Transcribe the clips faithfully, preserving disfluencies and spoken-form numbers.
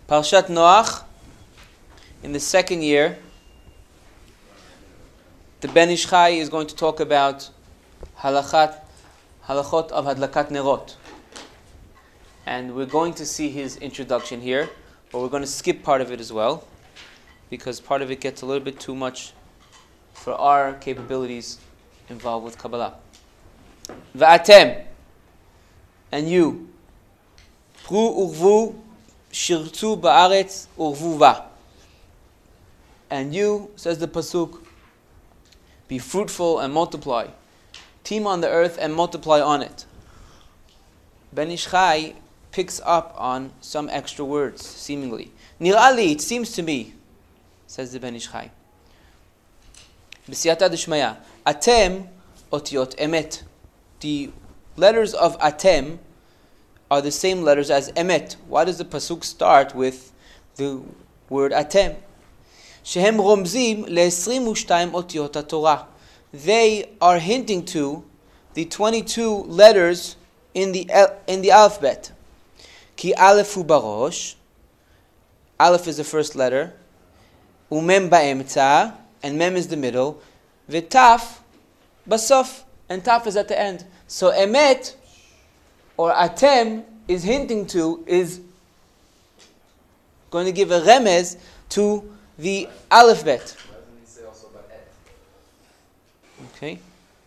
Parshat Noach, in the second year, the Ben Ish Chai is going to talk about halachat, halachot of hadlakat nerot. And we're going to see his introduction here, but we're going to skip part of it as well, because part of it gets a little bit too much for our capabilities involved with Kabbalah. Va'atem, and you, pru urvu shirtu ba'aretz urvu va. And you, says the pasuk, be fruitful and multiply. Teem on the earth and multiply on it. Ben Ish Chai picks up on some extra words, seemingly. Nir'ali, it seems to me, says the Ben Ish Chai. B'siyata d'shmaya, atem otiot emet. The letters of atem are the same letters as emet. Why does the pasuk start with the word atem? Shehem romzim le-esrim u'shtayim otiot haTorah. They are hinting to the twenty-two letters in the in the alphabet. Ki aleph hu barosh. Aleph is the first letter. Umem ba'emtza, and mem is the middle. V'taf basof, and taf is at the end. So emet or atem is hinting to, is going to give a remez to the alphabet. Why doesn't he say also about et? Okay.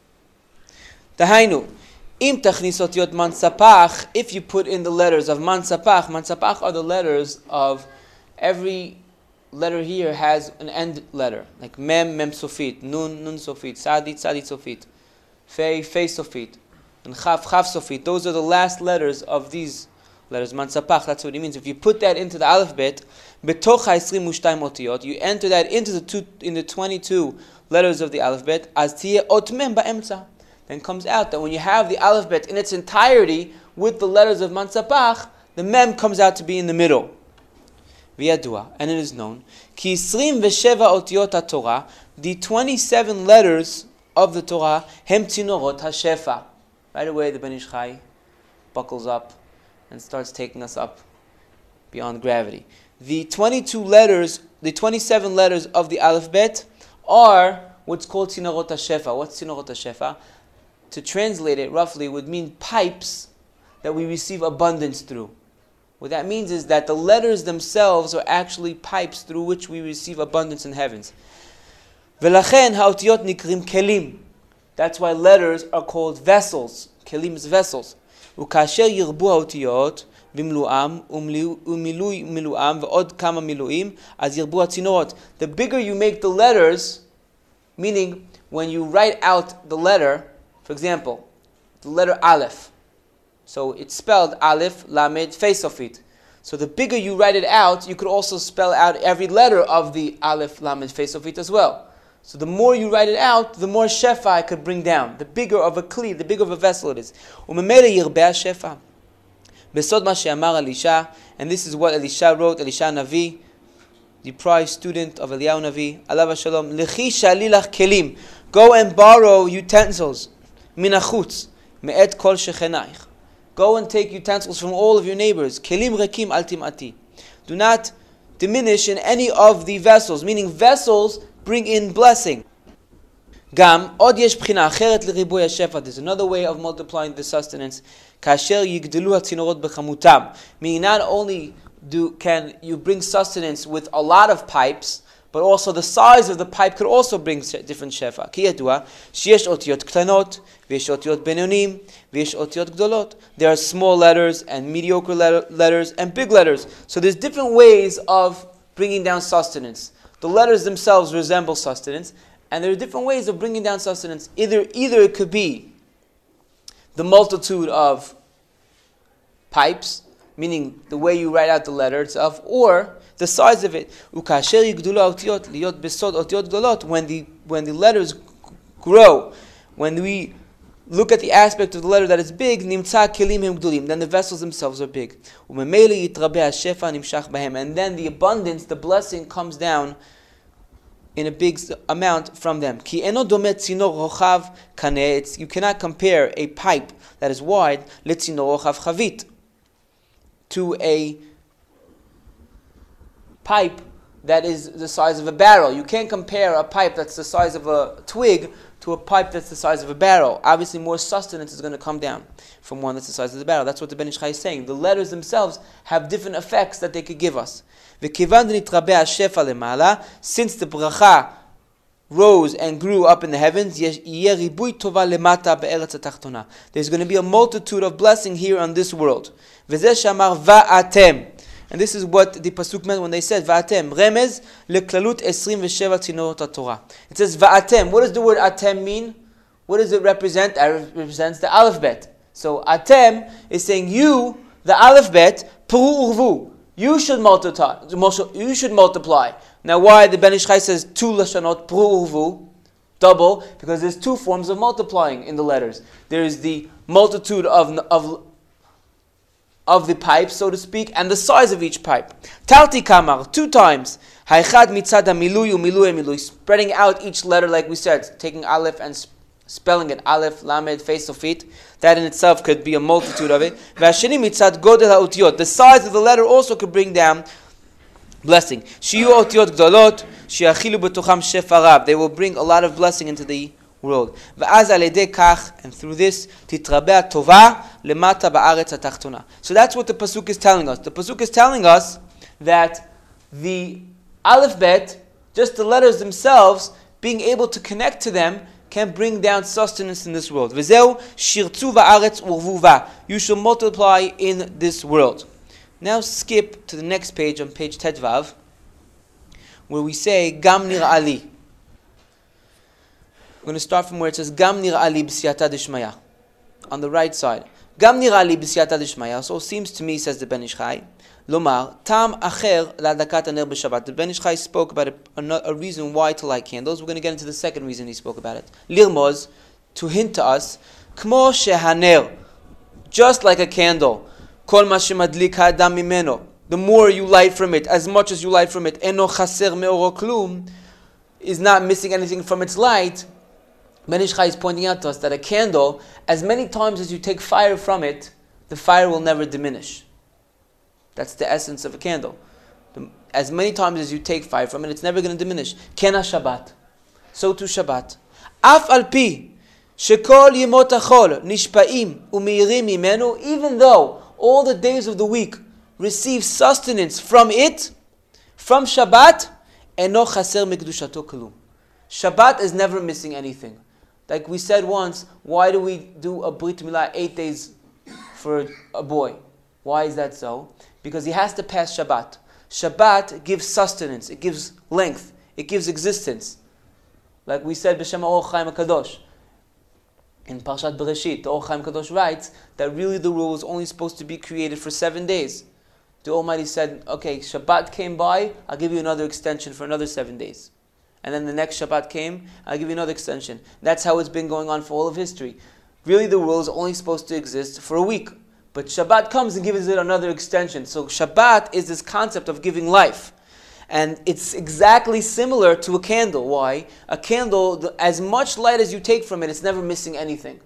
Dahainu, im tachnis otiyot man sapach, if you put in the letters of man sapach, man sapach are the letters of, every letter here has an end letter, like mem, mem sofit, nun, nun sofit, sadit, sadit sofit, fei, fei sofit, and chaf, chaf sofit. Those are the last letters of these letters, man sapach. That's what it means. If you put that into the alphabet, betoch ha'esrim u'shtayim otiyot, you enter that into the two, in the twenty-two letters of the alphabet, as tiyeh ot mem ba'emtza. Then comes out that when you have the alphabet in its entirety with the letters of man sapach, the mem comes out to be in the middle. V'yadua, and it is known, ki isrim v'sheva otiyot haTorah, the twenty-seven letters of the Torah, hem tzinorot hashefa. Right away the Ben Ish Chai buckles up and starts taking us up beyond gravity. The twenty-two letters, the twenty-seven letters of the alphabet are what's called tzinorot hashefa. What's tzinorot hashefa? To translate it roughly would mean pipes that we receive abundance through. What that means is that the letters themselves are actually pipes through which we receive abundance in heavens. V'lachen ha'otiyot nikrim kelim. That's why letters are called vessels. Kelim is vessels. U'kasher yirbu ha'otiyot bimlu'am u'milui milu'am v'od kama milu'im az yirbu ha'tzinorot. The bigger you make the letters, meaning when you write out the letter, for example, the letter Aleph. So it's spelled Aleph, Lamed, Fei Sofit. So the bigger you write it out, you could also spell out every letter of the Aleph, Lamed, Fei Sofit as well. So the more you write it out, the more shefa I could bring down. The bigger of a kli, the bigger of a vessel it is. Umemele yirbeh shefa. Besod ma she'amar Elisha, and this is what Elisha wrote, Elisha Navi, the prized student of Eliyahu Navi, alav shalom, lechi shalilach kelim, go and borrow utensils, minachutz, me'et kol shechenaich. Go and take utensils from all of your neighbors. Kelim rekim al timati. Do not diminish in any of the vessels, meaning vessels bring in blessing. Gam od yesh bchina acheret leribuy hashefa. There's another way of multiplying the sustenance. Kasher yigdelu hatzinorot bechamutam. Meaning not only do can you bring sustenance with a lot of pipes, but also the size of the pipe could also bring different shefa. Ki yadua sheyesh otiyot ktanot, v'yesh otiyot benonim, v'yesh otiyot gdolot. There are small letters and mediocre letter, letters and big letters. So there's different ways of bringing down sustenance. The letters themselves resemble sustenance, and there are different ways of bringing down sustenance. Either, either it could be the multitude of pipes, meaning the way you write out the letter itself, or the size of it. Ukasher yigdulu otiyot liyot besod otiyot gdolot. When the when the letters grow, when we look at the aspect of the letter that is big, nimtza kelim hem gdulim, then the vessels themselves are big. Umemele yitrabeh hashefa nimshach bahem, and then the abundance, the blessing comes down in a big amount from them. Ki eno domet tzinor rochav kaneh. You cannot compare a pipe that is wide, letzinor rochav chavit, to a pipe that is the size of a barrel. You can't compare a pipe that's the size of a twig to a pipe that's the size of a barrel. Obviously, more sustenance is going to come down from one that's the size of the barrel. That's what the Ben Ish Chai is saying. The letters themselves have different effects that they could give us. Since the bracha rose and grew up in the heavens, there's going to be a multitude of blessing here on this world. And this is what the pasuk meant when they said va'atem. Remez leklalut twenty-seven tzinorot haTorah. It says va'atem. What does the word atem mean? What does it represent? It represents the alphabet. So atem is saying you, the alphabet, pru urvu. You should multiply. You should multiply. Now, why the Ben Ish Chai says two lashonot pru urvu, double? Because there's two forms of multiplying in the letters. There is the multitude of of of the pipe, so to speak, and the size of each pipe. Talti kamar, two times. Haichad mitzad milui umilui milui, spreading out each letter like we said, taking aleph and sp- spelling it, aleph, lamed, face, sofit. That in itself could be a multitude of it. Vashini mitzad godel ha'utiot, the size of the letter also could bring down blessing. Shiyu otiot gdolot, shiachilu b'tocham shefarab, they will bring a lot of blessing into the world. V'az alidei kach, and through this, titrabeh tova lemata ba'aretz hatachtona. So that's what the pasuk is telling us. The pasuk is telling us that the alphabet, just the letters themselves, being able to connect to them, can bring down sustenance in this world. V'zeu shirtzu va'aretz urvuva. You shall multiply in this world. Now skip to the next page, on page Tedvav, where we say Gam nir'ali. We're going to start from where it says Gam nir'ali b'siyata dishmaya. On the right side. Gam nir'ali b'siyata dishmaya. So it seems to me, says the Ben Ish Chai, Lomar, tam acher la'adakat haner b'Shabbat. The Ben Ish Chai spoke about a, a, a reason why to light candles. We're going to get into the second reason he spoke about it. Lirmoz, to hint to us, kmo shehaner, just like a candle. Kol ma shemadlik ha'adam mimeno. The more you light from it, as much as you light from it, eno chaser me'oro klum, is not missing anything from its light. Ben Ish Chai is pointing out to us that a candle, as many times as you take fire from it, the fire will never diminish. That's the essence of a candle. The, as many times as you take fire from it, it's never going to diminish. Kena Shabbat. So too Shabbat. Af al pi, shekol yemot achol, nishpa'im, umeirim imenu, even though all the days of the week receive sustenance from it, from Shabbat, eno chaser mikdushato kalum. Shabbat is never missing anything. Like we said once, why do we do a Brit Milah eight days for a boy? Why is that so? Because he has to pass Shabbat. Shabbat gives sustenance, it gives length, it gives existence. Like we said, B'Shem Or Chaim HaKadosh. In Parshat Bereshit, the Or Chaim HaKadosh writes that really the rule was only supposed to be created for seven days. The Almighty said, okay, Shabbat came by, I'll give you another extension for another seven days. And then the next Shabbat came, I'll give you another extension. That's how it's been going on for all of history. Really the rule is only supposed to exist for a week. But Shabbat comes and gives it another extension. So Shabbat is this concept of giving life. And it's exactly similar to a candle. Why? A candle, as much light as you take from it, it's never missing anything.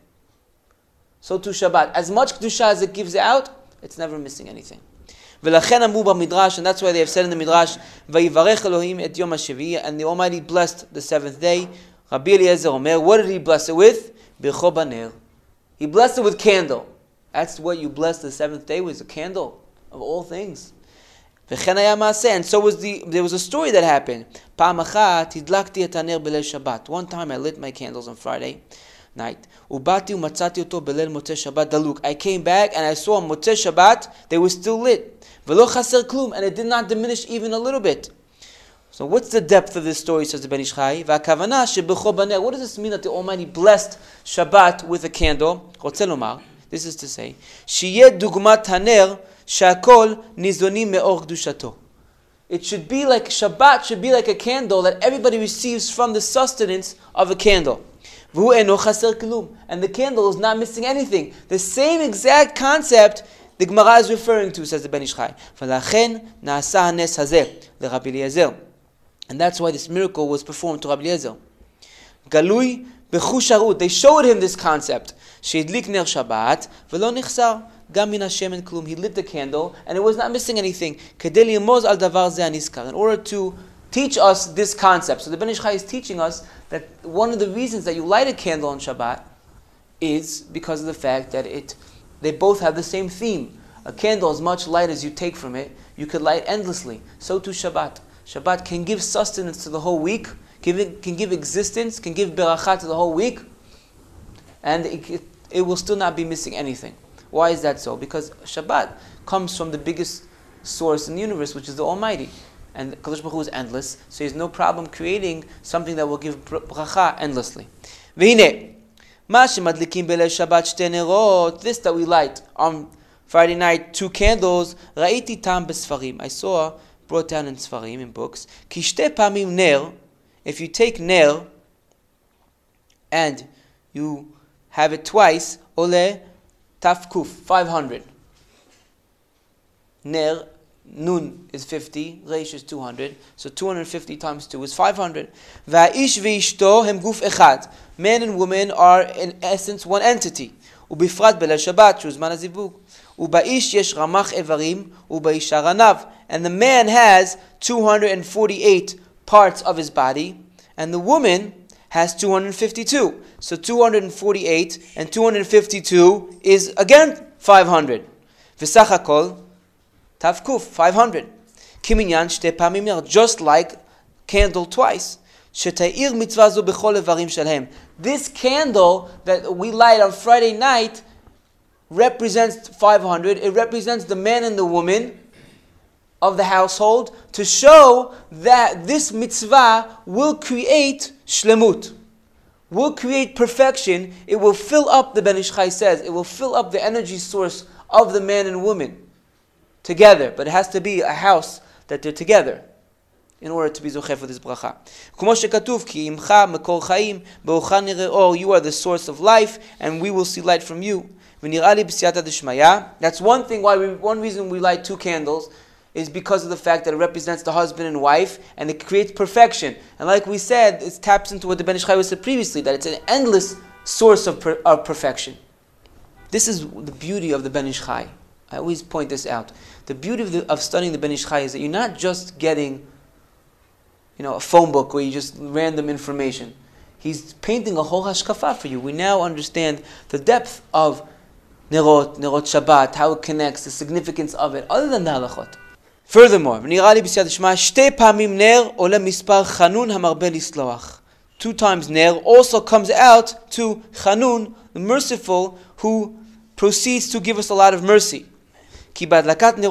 So to Shabbat, as much Kedusha as it gives out, it's never missing anything. ולכן אמרו במדרש, and that's why they have said in the Midrash, ויברך אלוהים את יום השביעי, and the Almighty blessed the seventh day. Rabbi Eliezer Omer, what did he bless it with? Bircho baner. He blessed it with candle. That's what you blessed the seventh day with, a candle of all things. וכן היה מעשה, and so was the, there was a story that happened. פעם אחת הדלקתי את הנר בליל שבת. One time I lit my candles on Friday night. ובאתי ומצאתי אותו בליל מוצאי שבת דלוק. I came back and I saw on מוצאי שבת, they were still lit. ולא חסר כלום, and it did not diminish even a little bit. So what's the depth of this story, says the Ben Ish Chai? והכוונה שבכל בנר, what does this mean that the Almighty blessed Shabbat with a candle? רוצה לומר, this is to say, שיהיה דוגמת הנר שהכל ניזונים מאור קדושתו. It should be like, Shabbat should be like a candle that everybody receives from the sustenance of a candle. והוא אינו חסר כלום. And the candle is not missing anything. The same exact concept the Gemara is referring to, says the Ben Ish Chai. ולכן נעשה הנס הזה לרבי אליעזר. And that's why this miracle was performed to Rabbi Eliezer. גלוי בחוש הרות. They showed him this concept. שהדליק נר שבת ולא נחסר. Gam min hashemen klum. He lit the candle, and it was not missing anything. Kedei lilmoz al davar zeh hanizkar. In order to teach us this concept. So the Ben Ish Chai is teaching us that one of the reasons that you light a candle on Shabbat is because of the fact that it, they both have the same theme. A candle, as much light as you take from it, you could light endlessly. So too Shabbat. Shabbat can give sustenance to the whole week, give it, can give existence, can give beracha to the whole week, and it, it, it will still not be missing anything. Why is that so? Because Shabbat comes from the biggest source in the universe, which is the Almighty. And Kadosh Baruch Hu is endless, so he has no problem creating something that will give bracha endlessly. V'hine, ma shemadlikim b'leil Shabbat shtei nerot, this that we light on Friday night, two candles, ra'iti tam b'sfarim. I saw, brought down in Sfarim, in books, ki shtei pamim ner, if you take ner, and you have it twice, ole tafkuf, five hundred. Ner, Nun is fifty, Reish is two hundred, so two hundred fifty times two is five hundred. Va'ish ve'ishto hem guf echad. Man and woman are in essence one entity. Ubifrat b'leil Shabbat, shuzman hazivug. Uba'ish yesh ramach evarim, ubaisha ranav. And the man has two hundred forty-eight parts of his body, and the woman has two hundred fifty-two. So two hundred forty-eight and two hundred fifty-two is again five hundred. V'sach hakol Tavkuf, five hundred. Kiminyan shte pamim ner, just like candle twice. Sheta'ir mitzvah zu b'chol evarim shelhem. This candle that we light on Friday night represents five hundred. It represents the man and the woman of the household to show that this mitzvah will create shlemut, will create perfection. It will fill up, the Ben Ish Chai says, it will fill up the energy source of the man and woman together, but it has to be a house that they're together in order to be zocheh for this bracha. Kumo shekatuv ki imcha mekor chaim be'ocha nireo, you are the source of life, and we will see light from you. V'nir'a li b'siyata d'shmaya. That's one thing why we, one reason we light two candles is because of the fact that it represents the husband and wife, and it creates perfection. And like we said, it taps into what the Ben Ish Chai said previously, that it's an endless source of, per, of perfection. This is the beauty of the Ben Ish Chai. I always point this out. The beauty of, the, of studying the Ben Ish Chai is that you're not just getting, you know, a phone book where you just random information. He's painting a whole hashkafa for you. We now understand the depth of Nerot, Nerot Shabbat, how it connects, the significance of it, other than the halachot. Furthermore, two times ner also comes out to Chanun, the merciful, who proceeds to give us a lot of mercy. Because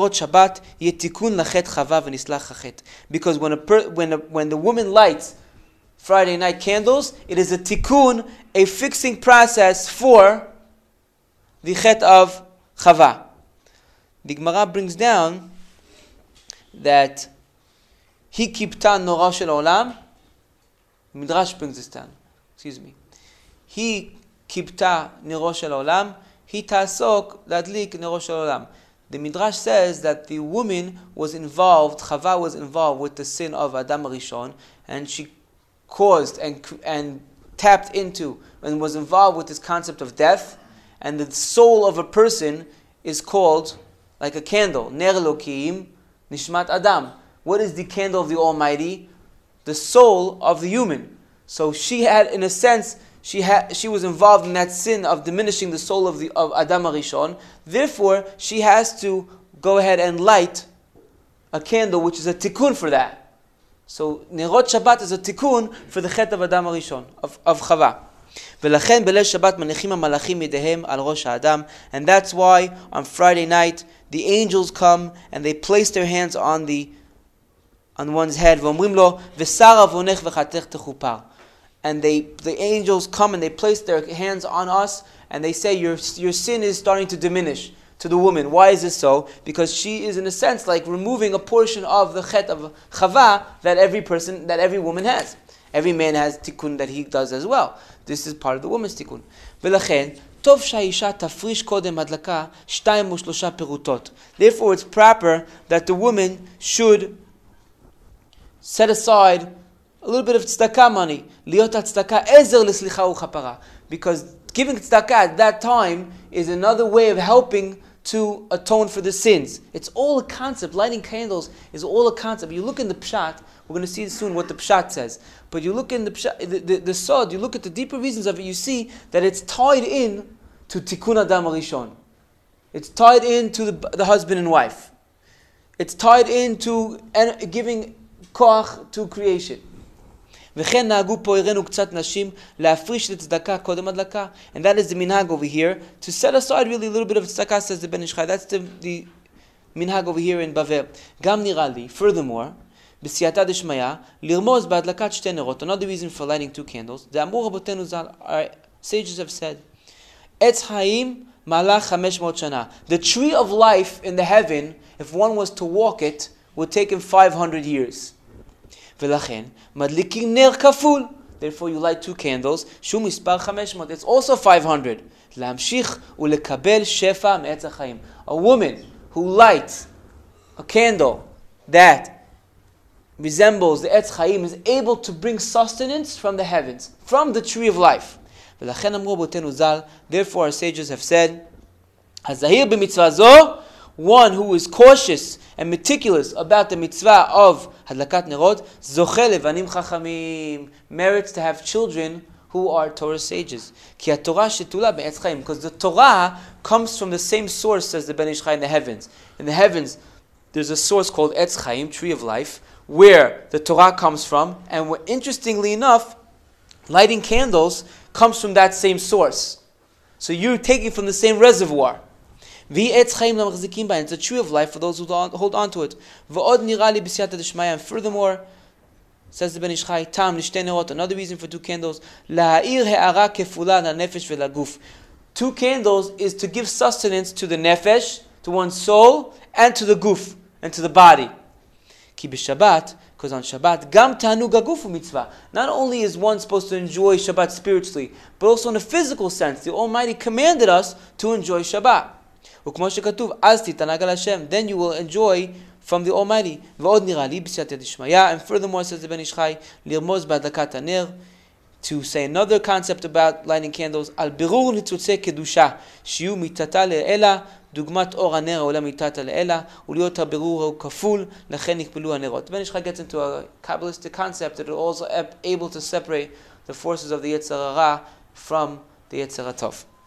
when a per, when a, when the woman lights Friday night candles, it is a tikkun, a fixing process for the chet of Chava. The Gemara brings down that he kipta nora shel olam. Midrash brings this down. Excuse me. He kipta nora shel olam. He tasok ladlik nora shel olam. The Midrash says that the woman was involved, Chava was involved with the sin of Adam Rishon, and she caused and and tapped into and was involved with this concept of death, and the soul of a person is called like a candle, Ner Elokim, Nishmat Adam. What is the candle of the Almighty? The soul of the human. So she had, in a sense, She had, she was involved in that sin of diminishing the soul of the of Adam Arishon. Therefore, she has to go ahead and light a candle, which is a tikkun for that. So Nerot Shabbat is a tikkun for the chet of Adam Arishon, of, of Chava. ולכן בליל שבת מניחים המלאכים ידיהם על ראש האדם, and that's why on Friday night the angels come and they place their hands on the on one's head. ואומרים לו ושר עוונך וחטאך תכופר. And they, the angels come and they place their hands on us and they say, your, your sin is starting to diminish to the woman. Why is this so? Because she is in a sense like removing a portion of the chet of Chava that every person, that every woman has. Every man has tikkun that he does as well. This is part of the woman's tikkun. ולכן, טוב שהאישה תפריש קודם הדלקה שתיים ושלושה פירוטות. Therefore it's proper that the woman should set aside a little bit of tzedakah money. Liot tzedakah ezer l'slicha u'chapara. Because giving tzedakah at that time is another way of helping to atone for the sins. It's all a concept. Lighting candles is all a concept. You look in the Pshat, we're going to see soon what the Pshat says. But you look in the Pshat, the, the, the Sod, you look at the deeper reasons of it, you see that it's tied in to Tikkun Adam Rishon. It's tied into the, the husband and wife. It's tied into en- giving koach to creation. וכן נהגו פה הראינו קצת נשים להפריש לצדקה קודם הדלקה. And that is the minhag over here, to set aside really a little bit of tzedakah, says the Ben Ish Chai. That's the, the minhag over here in Bavel. גם נראה לי, furthermore, בסייעתא דשמיא, לרמוז בהדלקת שתי נרות. Another reason for lighting two candles. דאמרו רבותינו ז"ל, our sages have said, עץ חיים מהלך חמש מאות שנה. The tree of life in the heaven, if one was to walk it, would take him five hundred years. ולכן, מדליקים נר כפול. Therefore you light two candles, שהוא מספר חמש מאות. It's also five hundred. להמשיך ולקבל שפע מעץ החיים. A woman who lights a candle that resembles the Etz Chaim is able to bring sustenance from the heavens, from the tree of life. ולכן אמרו רבותינו ז"ל, therefore our sages have said, הזהיר במצווה זו, one who is cautious and meticulous about the mitzvah of hadlakat nerot, zoche levanim chachamim, merits to have children who are Torah sages. Ki haTorah shetula be'etz chaim, because the Torah comes from the same source as the Ben Ish Chai in the heavens. In the heavens, there's a source called Etz Chaim, tree of life, where the Torah comes from, and where, interestingly enough, lighting candles comes from that same source. So you're taking from the same reservoir. It's a tree of life for those who hold on to it. And furthermore, says the Ben Ish Chai, another reason for two candles, two candles is to give sustenance to the nefesh, to one's soul, and to the guf, and to the body. Because on Shabbat, gam tanug hagufu mitzvah. Not only is one supposed to enjoy Shabbat spiritually, but also in a physical sense. The Almighty commanded us to enjoy Shabbat. Then you will enjoy from the Almighty. And furthermore, says the Ben Ish Chai, to say another concept about lighting candles, al birur nitzutze kedusha, shiu mitata le'ela, דוגמת אור הנר העולה מתחת לאלה, ולהיות הבירור הוא כפול, לכן נקבלו הנרות. Ben Ish Chai gets into a Kabbalistic concept that are also able to separate the forces of the Yetzer Hara from the Yetzer HaTov.